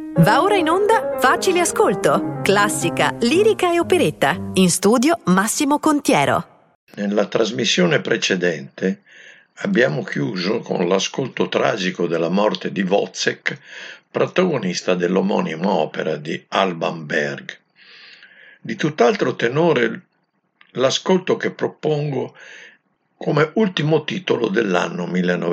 Va ora in onda Facile Ascolto, classica, lirica e operetta. In studio Massimo Contiero. Nella trasmissione precedente abbiamo chiuso con l'ascolto tragico della morte di Wozzeck, protagonista dell'omonima opera di Alban Berg. Di tutt'altro tenore l'ascolto che propongo come ultimo titolo dell'anno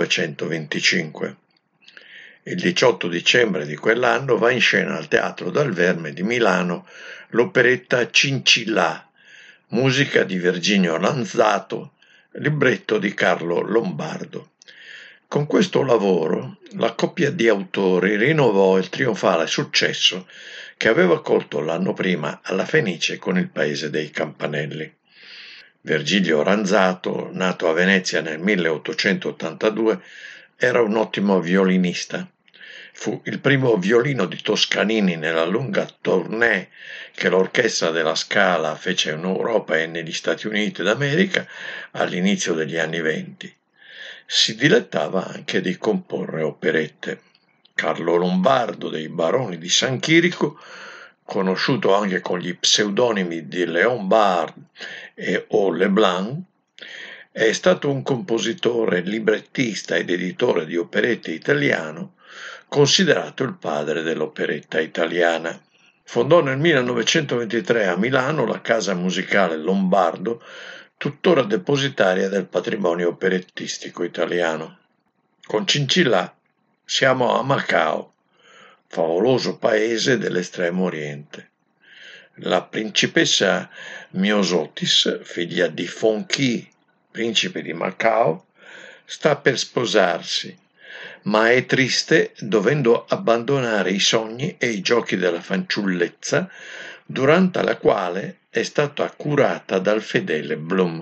1925. Il 18 dicembre di quell'anno va in scena al Teatro Dal Verme di Milano l'operetta Cincillà, musica di Virginio Lanzato, libretto di Carlo Lombardo. Con questo lavoro la coppia di autori rinnovò il trionfale successo che aveva colto l'anno prima alla Fenice con Il Paese dei Campanelli. Virgilio Lanzato, nato a Venezia nel 1882, era un ottimo violinista. Fu il primo violino di Toscanini nella lunga tournée che l'Orchestra della Scala fece in Europa e negli Stati Uniti d'America all'inizio degli anni '20. Si dilettava anche di comporre operette. Carlo Lombardo dei Baroni di San Chirico, conosciuto anche con gli pseudonimi di Léon Bard e O. Leblanc, è stato un compositore, librettista ed editore di operette italiano, considerato il padre dell'operetta italiana. Fondò nel 1923 a Milano la casa musicale Lombardo, tuttora depositaria del patrimonio operettistico italiano. Con Cincillà siamo a Macao, favoloso paese dell'estremo oriente. La principessa Myosotis, figlia di Fonqi, principe di Macao, sta per sposarsi, ma è triste dovendo abbandonare i sogni e i giochi della fanciullezza, durante la quale è stata curata dal fedele Blum.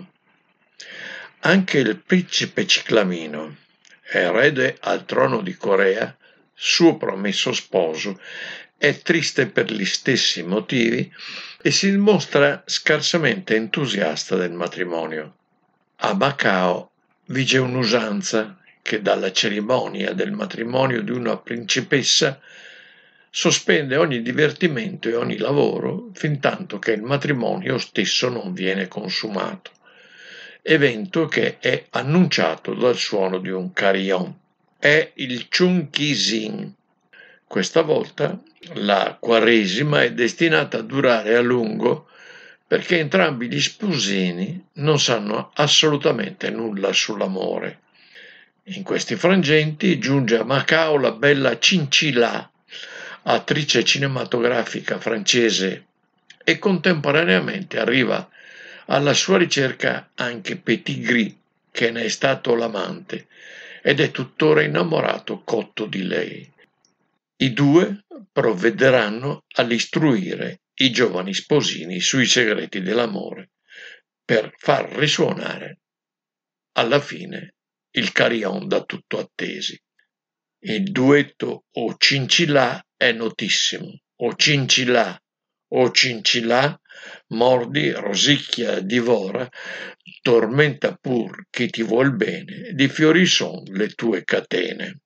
Anche il principe Ciclamino, erede al trono di Corea, suo promesso sposo, è triste per gli stessi motivi e si mostra scarsamente entusiasta del matrimonio. A Macao vige un'usanza che dalla cerimonia del matrimonio di una principessa sospende ogni divertimento e ogni lavoro fintanto che il matrimonio stesso non viene consumato, evento che è annunciato dal suono di un carillon. È il Chun-Ki-Sin. Questa volta la Quaresima è destinata a durare a lungo perché entrambi gli sposini non sanno assolutamente nulla sull'amore. In questi frangenti giunge a Macao la bella Cincillà, attrice cinematografica francese, e contemporaneamente arriva alla sua ricerca anche Pettigrew, che ne è stato l'amante ed è tuttora innamorato cotto di lei. I due provvederanno all'istruire i giovani sposini sui segreti dell'amore per far risuonare alla fine il carillon da tutto attesi. Il duetto O Cincillà è notissimo. O Cincillà, mordi, rosicchia, divora, tormenta pur chi ti vuol bene, di fiori son le tue catene.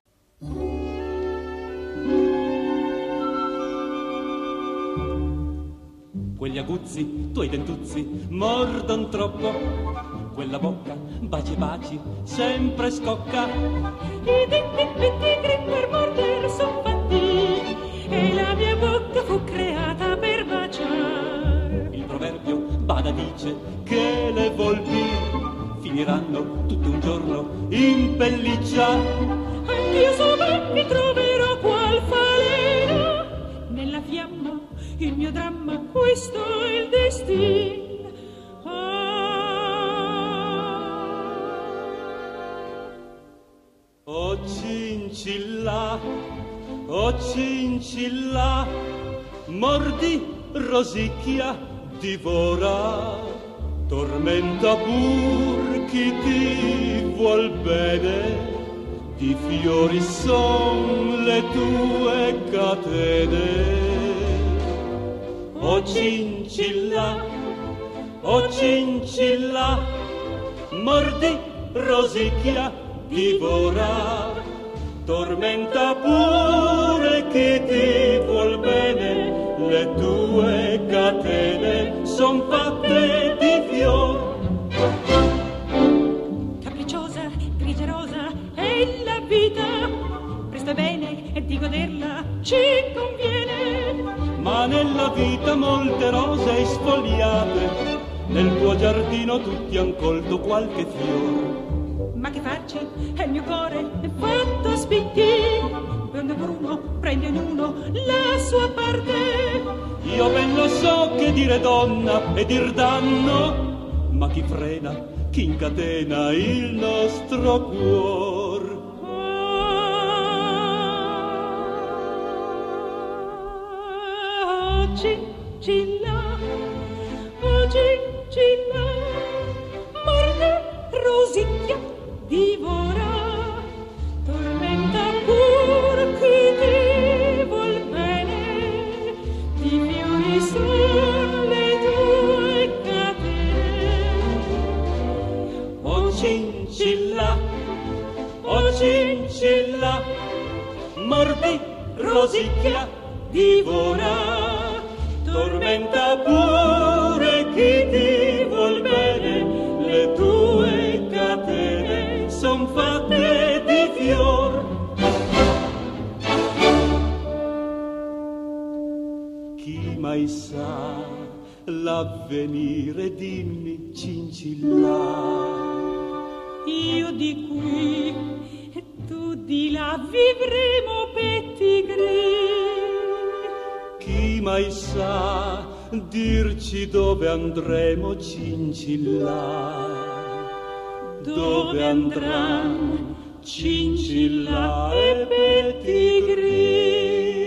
Quegli aguzzi, tuoi dentuzzi, mordon troppo. Quella bocca, baci baci, sempre scocca. I denti pettigri per mordere son fatti, e la mia bocca fu creata per baciare. Il proverbio bada dice che le volpi finiranno tutto un giorno in pelliccia. Anch'io so ben mi troverò qual falena nella fiamma. Il mio dramma, questo è il destino. O Cincillà, mordi, rosicchia, divora, tormenta pur chi ti vuol bene, di fiori son le tue catene. O Cincillà, mordi, rosicchia, divora, tormenta pure chi ti le tue catene son fatte di fior. Capricciosa, grigia rosa è la vita, presto e bene e di goderla ci conviene. Ma nella vita molte rose sfogliate, nel tuo giardino tutti han colto qualche fior. Ma che farci? È il mio cuore è fatto a spicchi, per uno prende ognuno la sua parte. Io ben lo so che dire donna e dir danno, ma chi frena, chi incatena il nostro cuor? Cicilla, oh Cicilla, morte, rosicchia, divora, tormenta pur chi ti vuol bene, di fiori son le tue catene. Oh Cicilla, mordi, rosicchia, divora, tormenta pure chi ti vuol bene, le tue catene son fatte di fior. Chi mai sa l'avvenire, dimmi Cincilla. Io di qui e tu di là vivremo pettigrini. Chi mai sa dirci dove andremo, Cincilla? Dove andran Cincilla e Pettigrew?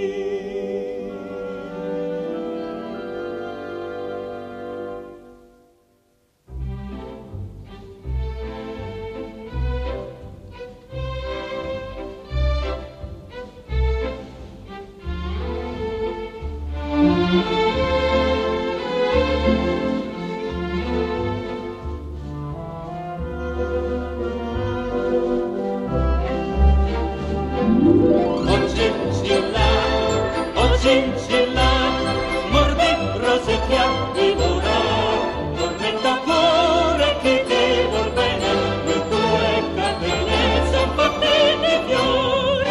Cincilla, mordi, rosicchia, divora, tormenta pure chi ti vuol bene, le tue catene son fatte di fior.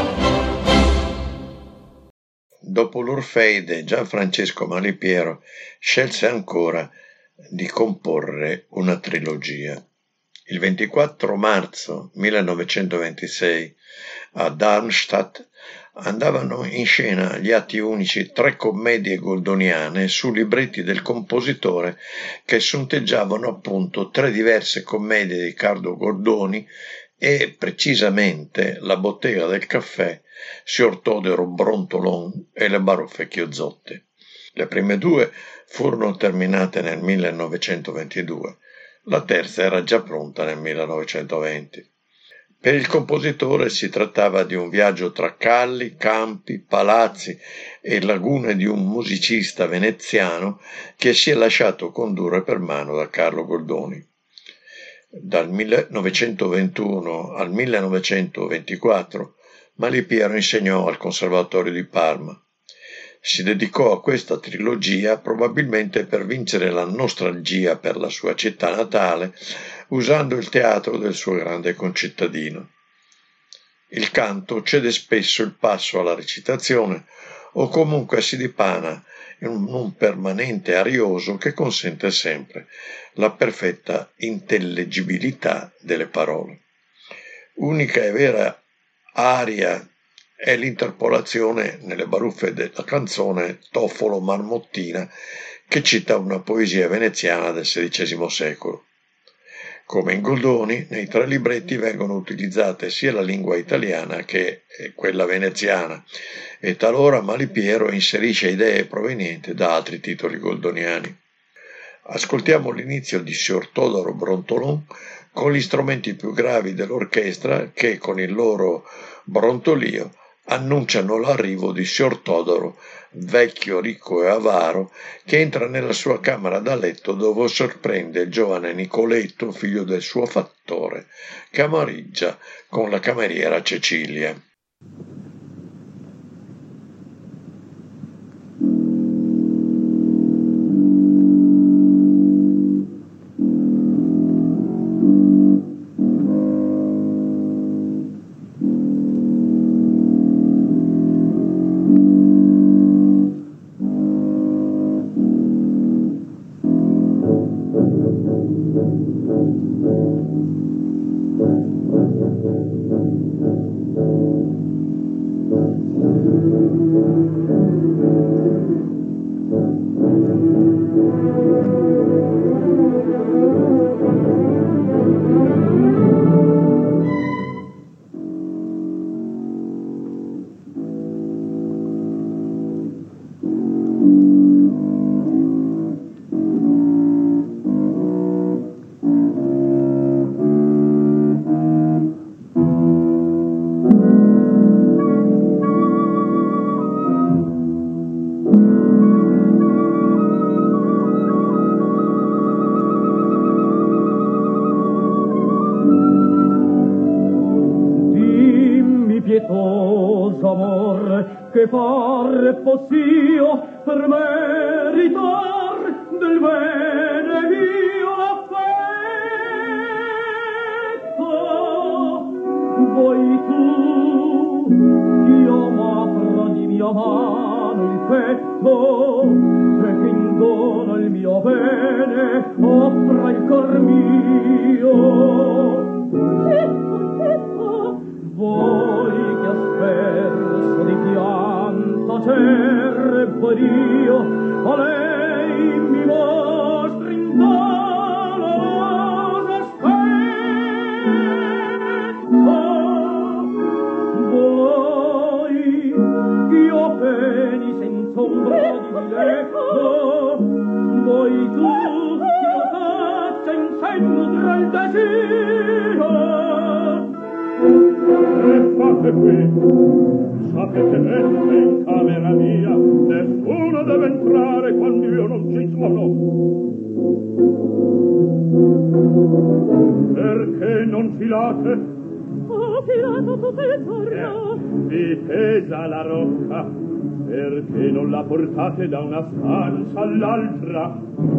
Dopo l'Orfeide, Gianfrancesco Malipiero scelse ancora di comporre una trilogia. Il 24 marzo 1926 a Darmstadt andavano in scena gli atti unici 3 commedie goldoniane su libretti del compositore che sonteggiavano appunto 3 diverse commedie di Riccardo Goldoni e precisamente La bottega del caffè, Signor Todero Brontolon e Le baruffe chiozzotte. Le prime 2 furono terminate nel 1922, la terza era già pronta nel 1920. Per il compositore si trattava di un viaggio tra calli, campi, palazzi e lagune di un musicista veneziano che si è lasciato condurre per mano da Carlo Goldoni. Dal 1921 al 1924 Malipiero insegnò al Conservatorio di Parma. Si dedicò a questa trilogia probabilmente per vincere la nostalgia per la sua città natale, usando il teatro del suo grande concittadino. Il canto cede spesso il passo alla recitazione o comunque si dipana in un permanente arioso che consente sempre la perfetta intellegibilità delle parole. Unica e vera aria è l'interpolazione nelle baruffe della canzone Toffolo Marmottina, che cita una poesia veneziana del XVI secolo. Come in Goldoni, nei 3 libretti vengono utilizzate sia la lingua italiana che quella veneziana e talora Malipiero inserisce idee provenienti da altri titoli goldoniani. Ascoltiamo l'inizio di Signor Todero Brontolon con gli strumenti più gravi dell'orchestra che con il loro brontolio annunciano l'arrivo di Signor Todoro, vecchio, ricco e avaro, che entra nella sua camera da letto dove sorprende il giovane Nicoletto, figlio del suo fattore, che amariggia con la cameriera Cecilia. amor che far possio per meritar del bene io affetto. Vuoi tu io m'apra di mia mano il petto e che in dono il mio bene offra il cor mio. Voi che asperso di pianta cerbo io a lei mi mostri in dolorosa aspetto. Voi io peni senza ombra di diletto. Voi tu io faccia in senno tra il desio. Che fate qui? Sapete mettere in camera mia, nessuno deve entrare quando io non ci sono. Perché non filate? Ho filato tutto il giorno. Vi pesa la rocca, perché non la portate da una stanza all'altra?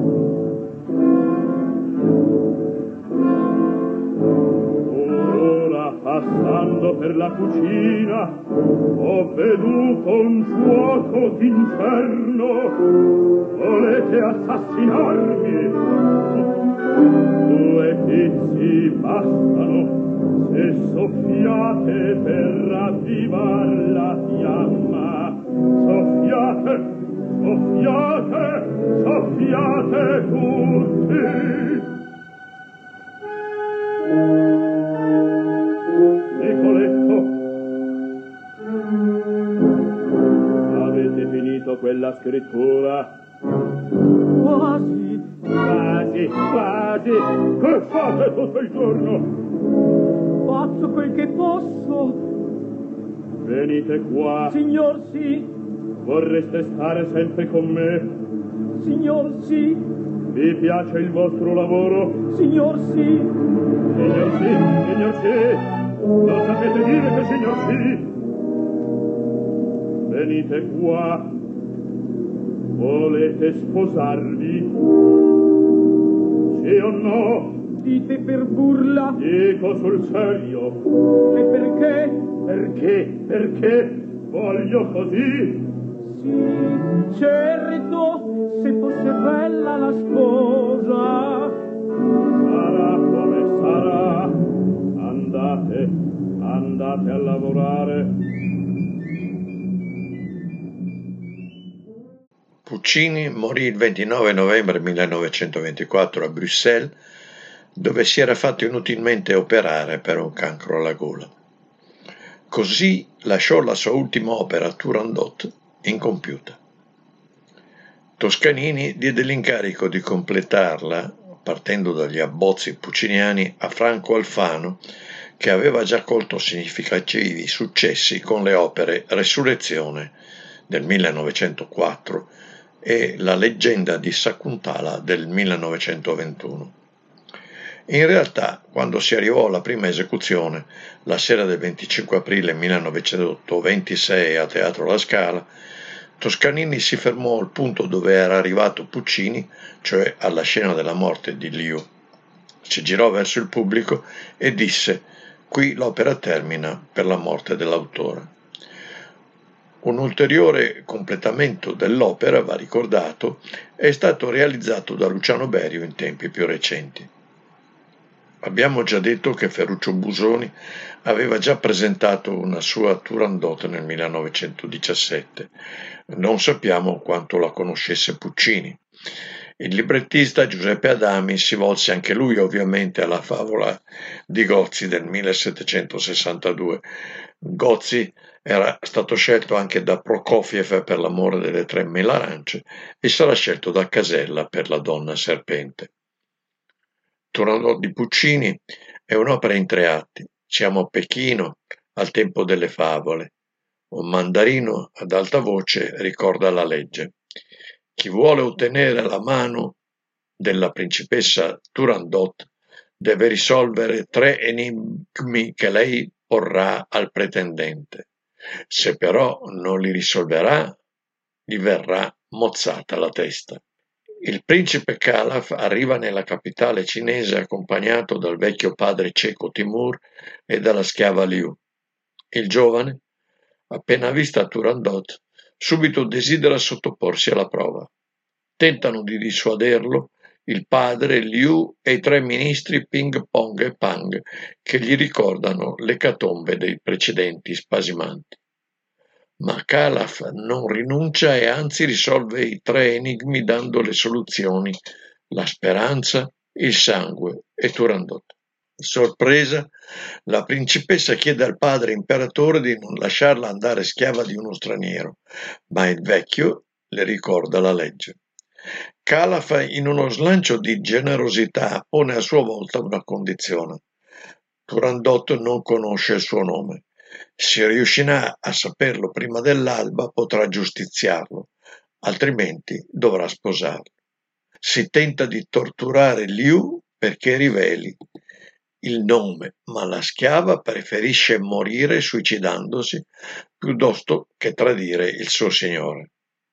Ora, passando per la cucina, ho veduto un fuoco d'inferno. Volete assassinarmi? 2 pizzi bastano, se soffiate per ravvivar la fiamma. Soffiate, soffiate, soffiate tutti! Nicoletto, avete finito quella scrittura? Quasi, Quasi, quasi! Che fate tutto il giorno? faccio quel che posso. Venite qua. Signor sì, Vorreste stare sempre con me? signor sì, Vi piace il vostro lavoro? signor sì. Signor sì, signor sì! Lo sapete dire che signor sì? Venite qua. Volete sposarvi? Sì o no? Dite per burla. Dico sul serio. E perché? Perché? Perché? Voglio così. Sì, certo, se fosse bella la sposa. Sarà come sarà. Andate, andate a lavorare. Puccini morì il 29 novembre 1924 a Bruxelles, dove si era fatto inutilmente operare per un cancro alla gola. Così lasciò la sua ultima opera, Turandot, incompiuta. Toscanini diede l'incarico di completarla, partendo dagli abbozzi pucciniani, a Franco Alfano, che aveva già colto significativi successi con le opere Resurrezione del 1904 e La leggenda di Sakuntala del 1921. In realtà, quando si arrivò alla prima esecuzione, la sera del 25 aprile 1926 a Teatro La Scala, Toscanini si fermò al punto dove era arrivato Puccini, cioè alla scena della morte di Liu. Si girò verso il pubblico e disse: «Qui l'opera termina per la morte dell'autore». Un ulteriore completamento dell'opera, va ricordato, è stato realizzato da Luciano Berio in tempi più recenti. Abbiamo già detto che Ferruccio Busoni aveva già presentato una sua Turandot nel 1917. Non sappiamo quanto la conoscesse Puccini. Il librettista Giuseppe Adami si volse anche lui ovviamente alla favola di Gozzi del 1762. Gozzi era stato scelto anche da Prokofiev per L'amore delle 3.000 arance e sarà scelto da Casella per La donna serpente. Turandot di Puccini è un'opera in 3 atti. Siamo a Pechino, al tempo delle favole. Un mandarino ad alta voce ricorda la legge. Chi vuole ottenere la mano della principessa Turandot deve risolvere 3 enigmi che lei porrà al pretendente. Se però non li risolverà, gli verrà mozzata la testa. Il principe Calaf arriva nella capitale cinese accompagnato dal vecchio padre cieco Timur e dalla schiava Liu. Il giovane, appena vista Turandot, subito desidera sottoporsi alla prova. Tentano di dissuaderlo il padre, Liu e i 3 ministri Ping, Pong e Pang, che gli ricordano l'ecatombe dei precedenti spasimanti. Ma Calaf non rinuncia e anzi risolve i 3 enigmi dando le soluzioni: la speranza, il sangue e Turandot. Sorpresa, la principessa chiede al padre imperatore di non lasciarla andare schiava di uno straniero, ma il vecchio le ricorda la legge. Calaf, in uno slancio di generosità, pone a sua volta una condizione. Turandot non conosce il suo nome. Se riuscirà a saperlo prima dell'alba potrà giustiziarlo, altrimenti dovrà sposarlo. Si tenta di torturare Liu perché riveli il nome, ma la schiava preferisce morire suicidandosi piuttosto che tradire il suo signore.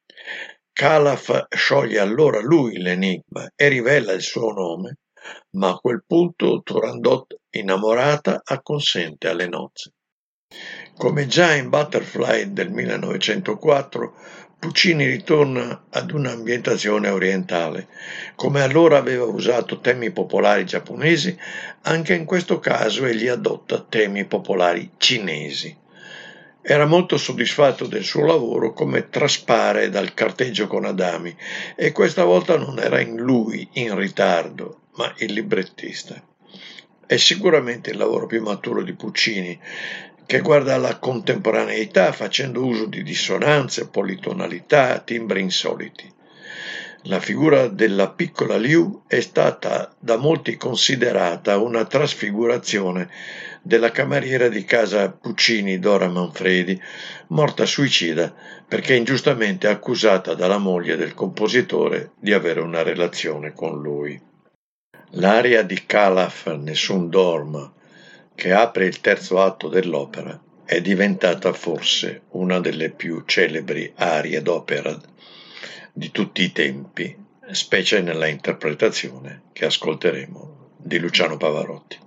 Calaf scioglie allora lui l'enigma e rivela il suo nome, ma a quel punto Turandot, innamorata, acconsente alle nozze. Come già in Butterfly del 1904, Puccini ritorna ad un'ambientazione orientale. Come allora aveva usato temi popolari giapponesi, anche in questo caso egli adotta temi popolari cinesi. Era molto soddisfatto del suo lavoro, come traspare dal carteggio con Adami, e questa volta non era in lui in ritardo, ma il librettista. È sicuramente il lavoro più maturo di Puccini, che guarda alla contemporaneità facendo uso di dissonanze, politonalità, timbri insoliti. La figura della piccola Liu è stata da molti considerata una trasfigurazione della cameriera di casa Puccini Dora Manfredi, morta suicida perché ingiustamente accusata dalla moglie del compositore di avere una relazione con lui. L'aria di Calaf Nessun dorma, che apre il terzo atto dell'opera, è diventata forse una delle più celebri arie d'opera di tutti i tempi, specie nella interpretazione che ascolteremo di Luciano Pavarotti.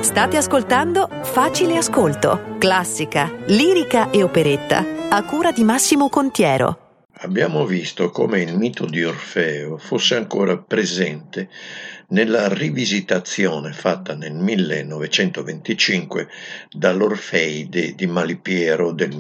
State ascoltando Facile Ascolto, classica, lirica e operetta, a cura di Massimo Contiero. Abbiamo visto come il mito di Orfeo fosse ancora presente nella rivisitazione fatta nel 1925 dall'Orfeide di Malipiero del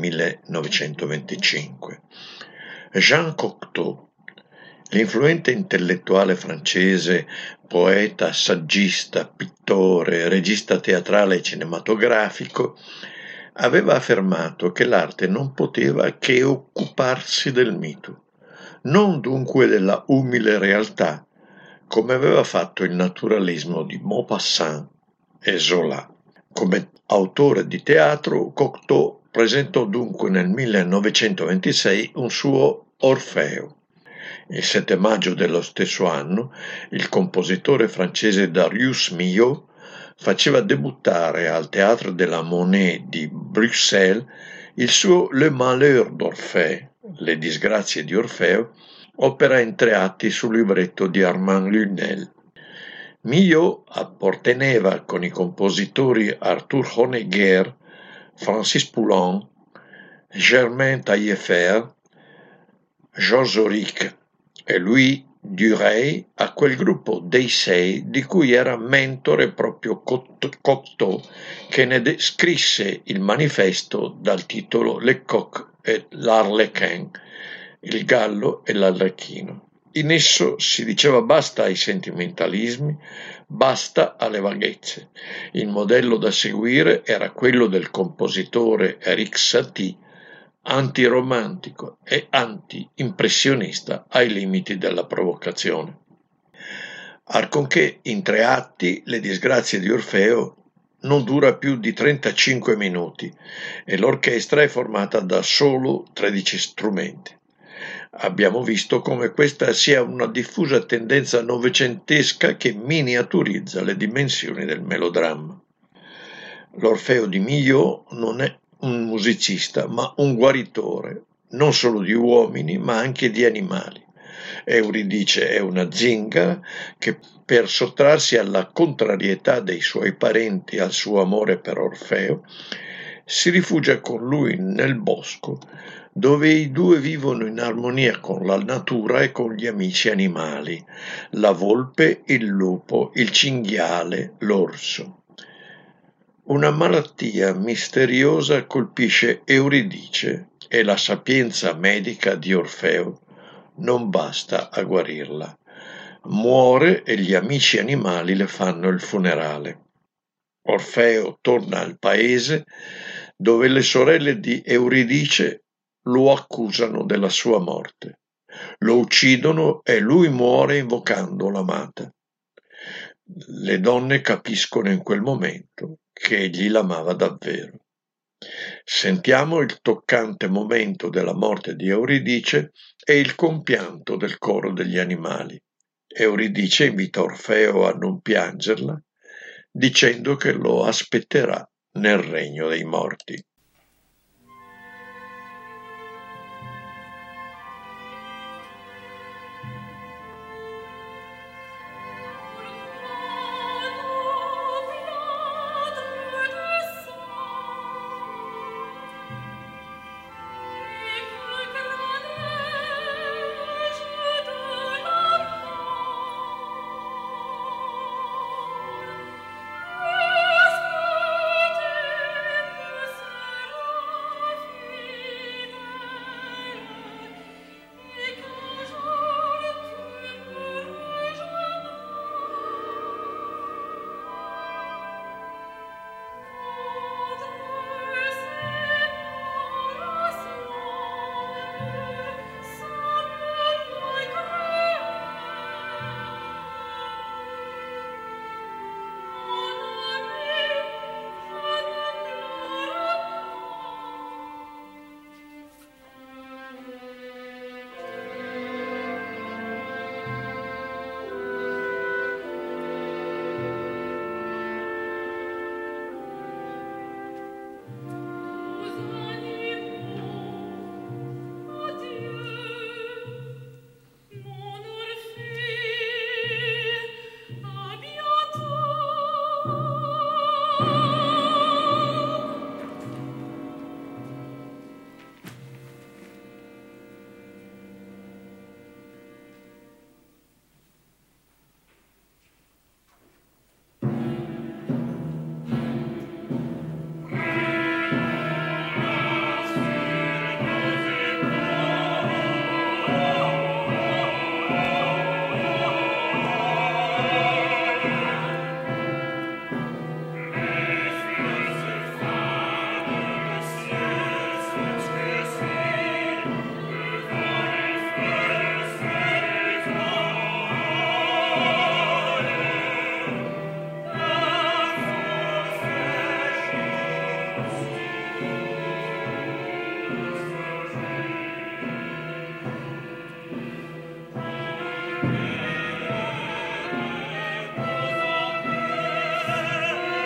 1925. Jean Cocteau, l'influente intellettuale francese, poeta, saggista, pittore, regista teatrale e cinematografico, aveva affermato che l'arte non poteva che occuparsi del mito, non dunque della umile realtà, come aveva fatto il naturalismo di Maupassant e Zola. Come autore di teatro, Cocteau presentò dunque nel 1926 un suo Orfeo. Il 7 maggio dello stesso anno, il compositore francese Darius Milhaud faceva debuttare al Théâtre de la Monnaie di Bruxelles il suo Le Malheur d'Orphée, Le disgrazie di Orfeo, opera in 3 atti sul libretto di Armand Lunel. Milhaud apparteneva con i compositori Arthur Honegger, Francis Poulenc, Germain Taillefer, Georges Auric e Louis Dureil a quel gruppo dei 6 di cui era mentore proprio Cocteau, che ne scrisse il manifesto dal titolo Le Coq et l'Arlequin, il gallo e l'arlecchino. In esso si diceva basta ai sentimentalismi, basta alle vaghezze. Il modello da seguire era quello del compositore Erik Satie, antiromantico e anti-impressionista ai limiti della provocazione. Arconché in 3 atti Le disgrazie di Orfeo non dura più di 35 minuti e l'orchestra è formata da solo 13 strumenti. Abbiamo visto come questa sia una diffusa tendenza novecentesca che miniaturizza le dimensioni del melodramma. L'Orfeo di Milhaud non è un musicista, ma un guaritore, non solo di uomini, ma anche di animali. Euridice è una zingara che, per sottrarsi alla contrarietà dei suoi parenti e al suo amore per Orfeo, si rifugia con lui nel bosco, dove i due vivono in armonia con la natura e con gli amici animali, la volpe, il lupo, il cinghiale, l'orso. Una malattia misteriosa colpisce Euridice e la sapienza medica di Orfeo non basta a guarirla. Muore e gli amici animali le fanno il funerale. Orfeo torna al paese dove le sorelle di Euridice lo accusano della sua morte. Lo uccidono e lui muore invocando l'amata. Le donne capiscono in quel momento che egli l'amava davvero. Sentiamo il toccante momento della morte di Euridice e il compianto del coro degli animali. Euridice invita Orfeo a non piangerla, dicendo che lo aspetterà nel regno dei morti.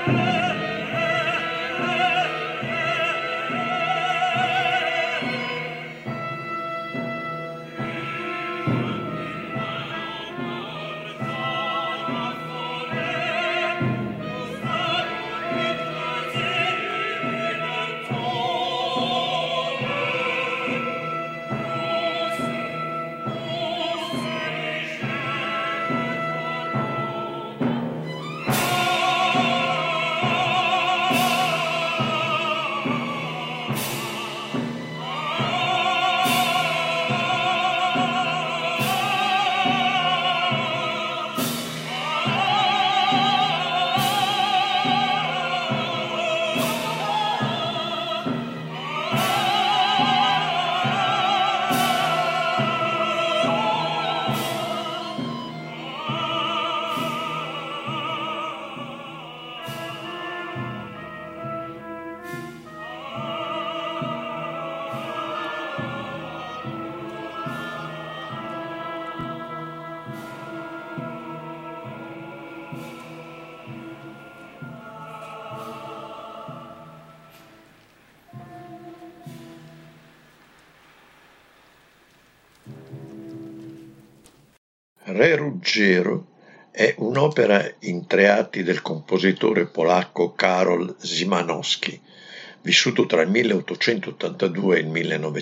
Re Ruggero è un'opera in 3 atti del compositore polacco Karol Szymanowski, vissuto tra il 1882 e il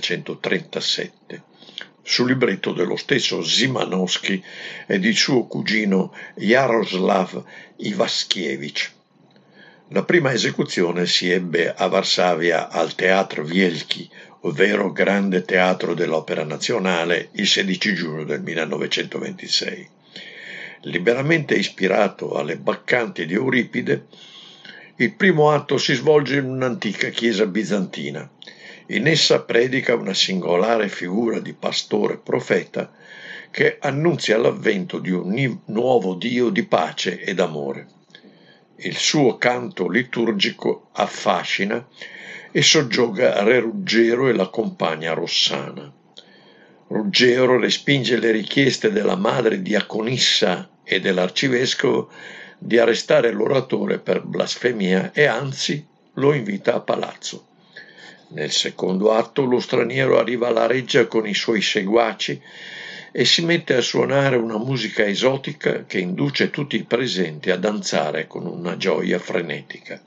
1937, su libretto dello stesso Szymanowski e di suo cugino Jarosław Iwaskiewicz. La prima esecuzione si ebbe a Varsavia al Teatr Wielki, ovvero Grande Teatro dell'Opera Nazionale, il 16 giugno del 1926. Liberamente ispirato alle Baccanti di Euripide, il primo atto si svolge in un'antica chiesa bizantina. In essa predica una singolare figura di pastore profeta che annunzia l'avvento di un nuovo Dio di pace ed amore. Il suo canto liturgico affascina e soggioga Re Ruggero e la compagna Rossana. Ruggero respinge le richieste della madre diaconissa e dell'arcivescovo di arrestare l'oratore per blasfemia e anzi lo invita a palazzo. Nel secondo atto lo straniero arriva alla reggia con i suoi seguaci e si mette a suonare una musica esotica che induce tutti i presenti a danzare con una gioia frenetica.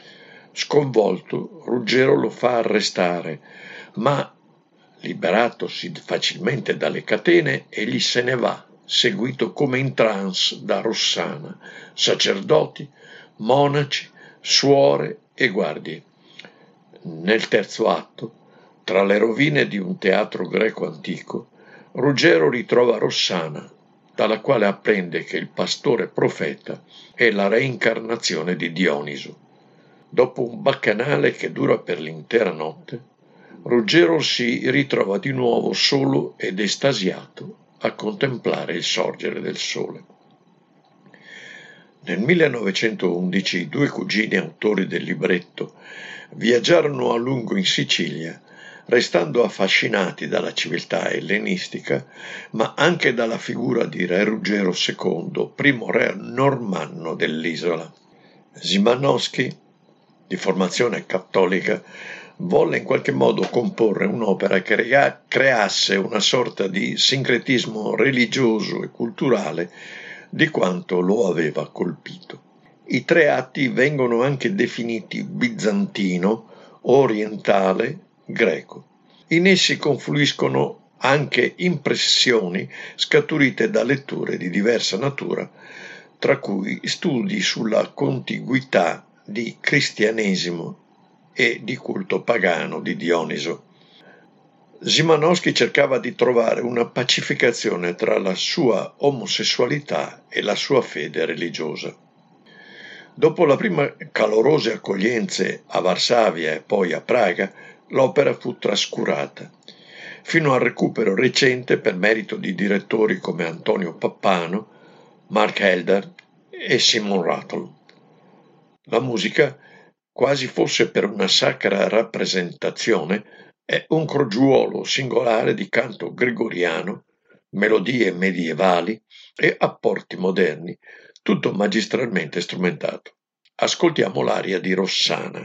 Sconvolto, Ruggero lo fa arrestare, ma, liberatosi facilmente dalle catene, egli se ne va, seguito come in trance da Rossana, sacerdoti, monaci, suore e guardie. Nel terzo atto, tra le rovine di un teatro greco antico, Ruggero ritrova Rossana, dalla quale apprende che il pastore profeta è la reincarnazione di Dioniso. Dopo un baccanale che dura per l'intera notte, Ruggero si ritrova di nuovo solo ed estasiato a contemplare il sorgere del sole. Nel 1911 i 2 cugini autori del libretto viaggiarono a lungo in Sicilia, restando affascinati dalla civiltà ellenistica, ma anche dalla figura di Re Ruggero II, primo re normanno dell'isola. Szymanowski, di formazione cattolica, volle in qualche modo comporre un'opera che creasse una sorta di sincretismo religioso e culturale di quanto lo aveva colpito. I 3 atti vengono anche definiti bizantino, orientale, greco. In essi confluiscono anche impressioni scaturite da letture di diversa natura, tra cui studi sulla contiguità di cristianesimo e di culto pagano di Dioniso. Szymanowski cercava di trovare una pacificazione tra la sua omosessualità e la sua fede religiosa. Dopo la prima calorose accoglienze a Varsavia e poi a Praga, l'opera fu trascurata, fino al recupero recente per merito di direttori come Antonio Pappano, Mark Helder e Simon Rattle. La musica, quasi fosse per una sacra rappresentazione, è un crogiuolo singolare di canto gregoriano, melodie medievali e apporti moderni, tutto magistralmente strumentato. Ascoltiamo l'aria di Rossana.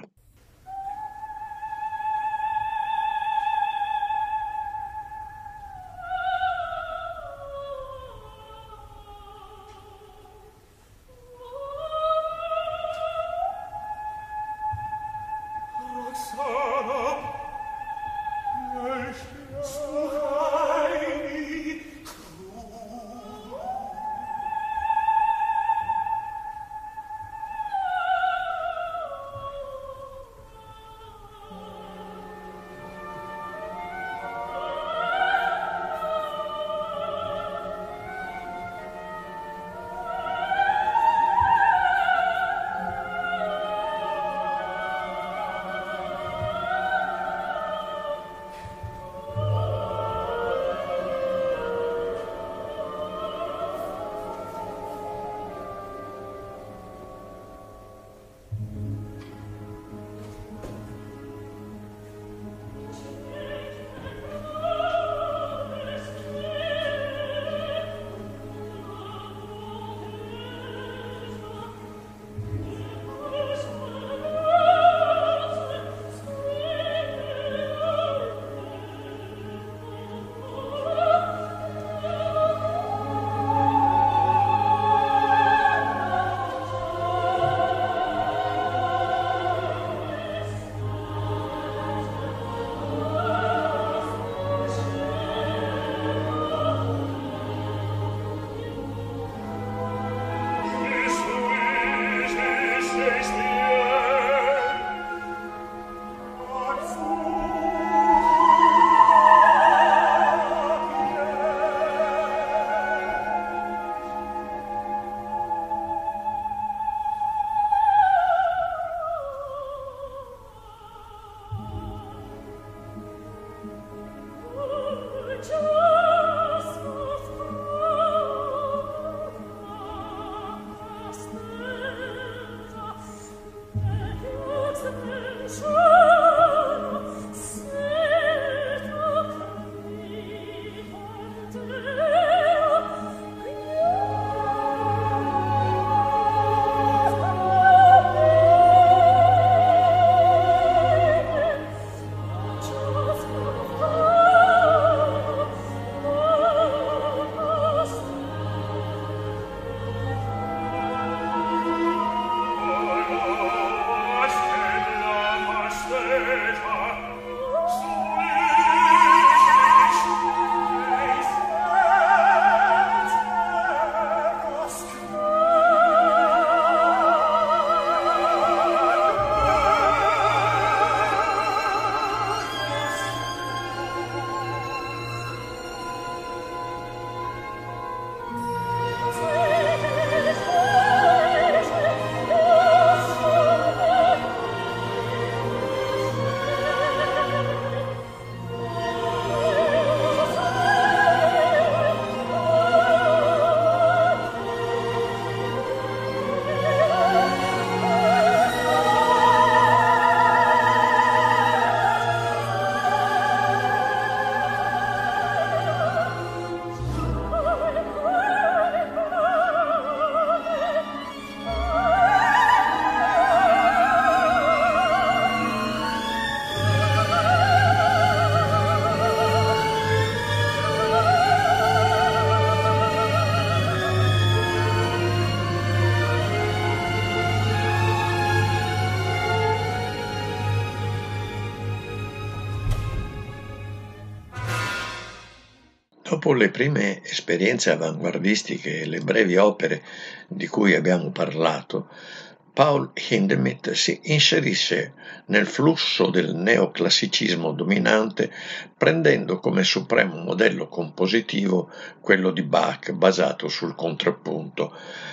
Dopo le prime esperienze avanguardistiche e le brevi opere di cui abbiamo parlato, Paul Hindemith si inserisce nel flusso del neoclassicismo dominante, prendendo come supremo modello compositivo quello di Bach basato sul contrappunto,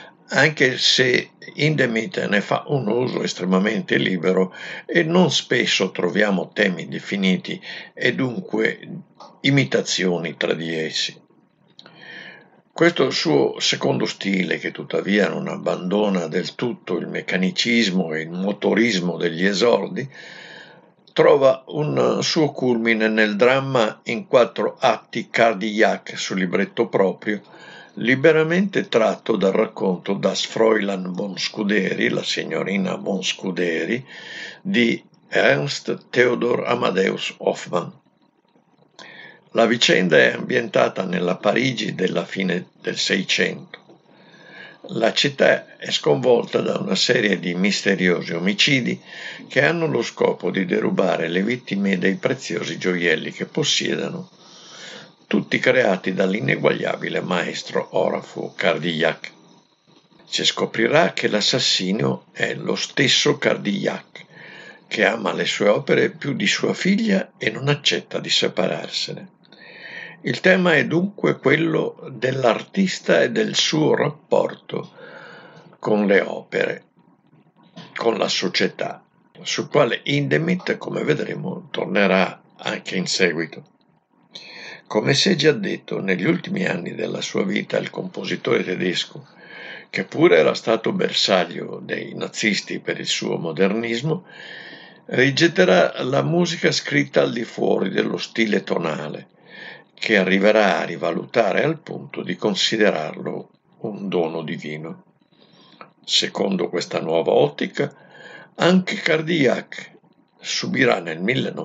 anche se Hindemith ne fa un uso estremamente libero e non spesso troviamo temi definiti e dunque imitazioni tra di essi. Questo suo secondo stile, che tuttavia non abbandona del tutto il meccanicismo e il motorismo degli esordi, trova un suo culmine nel dramma in 4 atti cardiac su libretto proprio liberamente tratto dal racconto Das Fräulein von Scuderi, la signorina von Scuderi, di Ernst Theodor Amadeus Hoffmann. La vicenda è ambientata nella Parigi della fine del Seicento. La città è sconvolta da una serie di misteriosi omicidi che hanno lo scopo di derubare le vittime dei preziosi gioielli che possiedono, tutti creati dall'ineguagliabile maestro Horace Cardilhac. Si scoprirà che l'assassino è lo stesso Cardilhac, che ama le sue opere più di sua figlia e non accetta di separarsene. Il tema è dunque quello dell'artista e del suo rapporto con le opere, con la società, sul quale Hindemith, come vedremo, tornerà anche in seguito. Come si è già detto, negli ultimi anni della sua vita il compositore tedesco, che pure era stato bersaglio dei nazisti per il suo modernismo, rigetterà la musica scritta al di fuori dello stile tonale, che arriverà a rivalutare al punto di considerarlo un dono divino. Secondo questa nuova ottica, anche Cardilhac subirà nel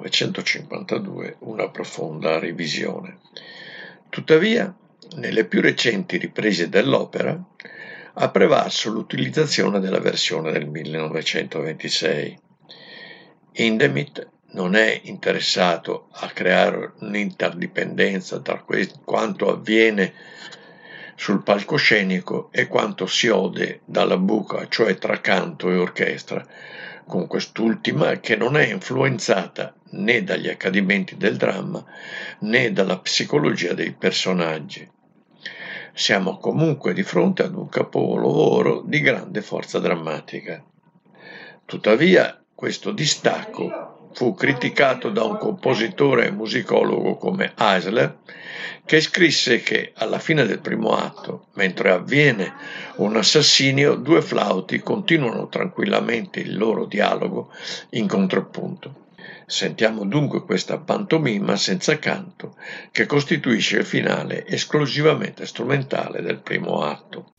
1952 una profonda revisione. Tuttavia, nelle più recenti riprese dell'opera ha prevalso l'utilizzazione della versione del 1926. Hindemith non è interessato a creare un'interdipendenza tra quanto avviene sul palcoscenico e quanto si ode dalla buca, cioè tra canto e orchestra, con quest'ultima che non è influenzata né dagli accadimenti del dramma né dalla psicologia dei personaggi. Siamo comunque di fronte ad un capolavoro di grande forza drammatica. Tuttavia, questo distacco fu criticato da un compositore e musicologo come Eisler, che scrisse che alla fine del primo atto, mentre avviene un assassinio, due flauti continuano tranquillamente il loro dialogo in contrappunto. Sentiamo dunque questa pantomima senza canto che costituisce il finale esclusivamente strumentale del primo atto.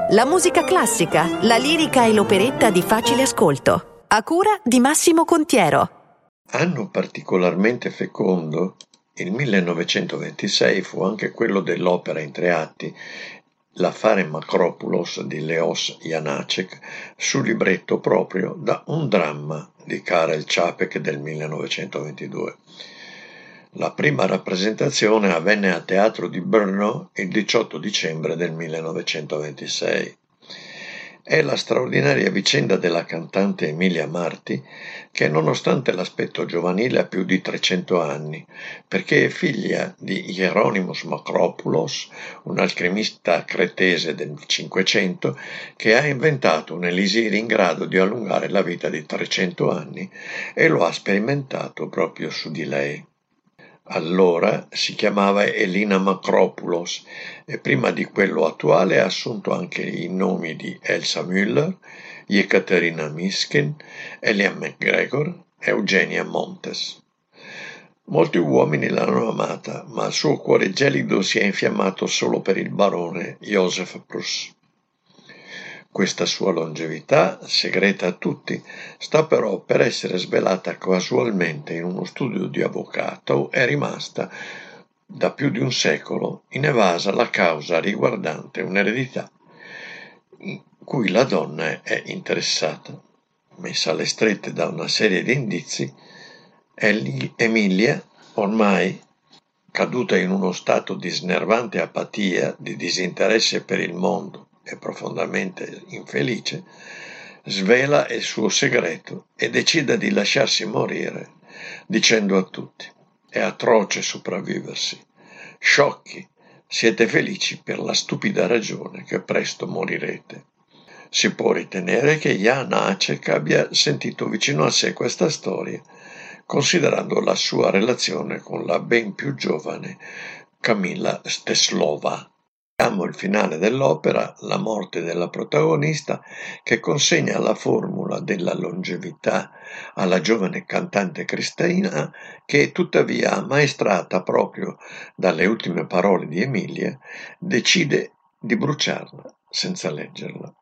La musica classica, la lirica e l'operetta di facile ascolto, a cura di Massimo Contiero. Anno particolarmente fecondo, il 1926 fu anche quello dell'opera in 3 atti L'affare Macropulos di Leos Janáček, su libretto proprio da Un dramma di Karel Čapek del 1922. La prima rappresentazione avvenne al Teatro di Brno il 18 dicembre del 1926. È la straordinaria vicenda della cantante Emilia Marti, che nonostante l'aspetto giovanile ha più di 300 anni, perché è figlia di Hieronymus Macropulos, un alchimista cretese del Cinquecento, che ha inventato un elisir in grado di allungare la vita di 300 anni e lo ha sperimentato proprio su di lei. Allora si chiamava Elina Macropulos e prima di quello attuale ha assunto anche i nomi di Elsa Müller, Ekaterina Miskin, Elia McGregor e Eugenia Montes. Molti uomini l'hanno amata, ma il suo cuore gelido si è infiammato solo per il barone Joseph Bruce. Questa sua longevità, segreta a tutti, sta però per essere svelata casualmente in uno studio di avvocato. È rimasta da più di un secolo inevasa la causa riguardante un'eredità in cui la donna è interessata. Messa alle strette da una serie di indizi, Emilia, ormai caduta in uno stato di snervante apatia, di disinteresse per il mondo e profondamente infelice, svela il suo segreto e decide di lasciarsi morire, dicendo a tutti: è atroce sopravviversi. Sciocchi, siete felici per la stupida ragione che presto morirete. Si può ritenere che Janáček abbia sentito vicino a sé questa storia, considerando la sua relazione con la ben più giovane Kamila Steslova. Vediamo il finale dell'opera, la morte della protagonista, che consegna la formula della longevità alla giovane cantante Cristina, che tuttavia, ammaestrata proprio dalle ultime parole di Emilia, decide di bruciarla senza leggerla.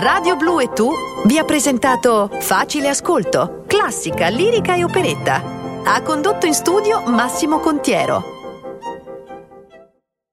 Radio Blu e Tu vi ha presentato Facile Ascolto, classica, lirica e operetta. Ha condotto in studio Massimo Contiero.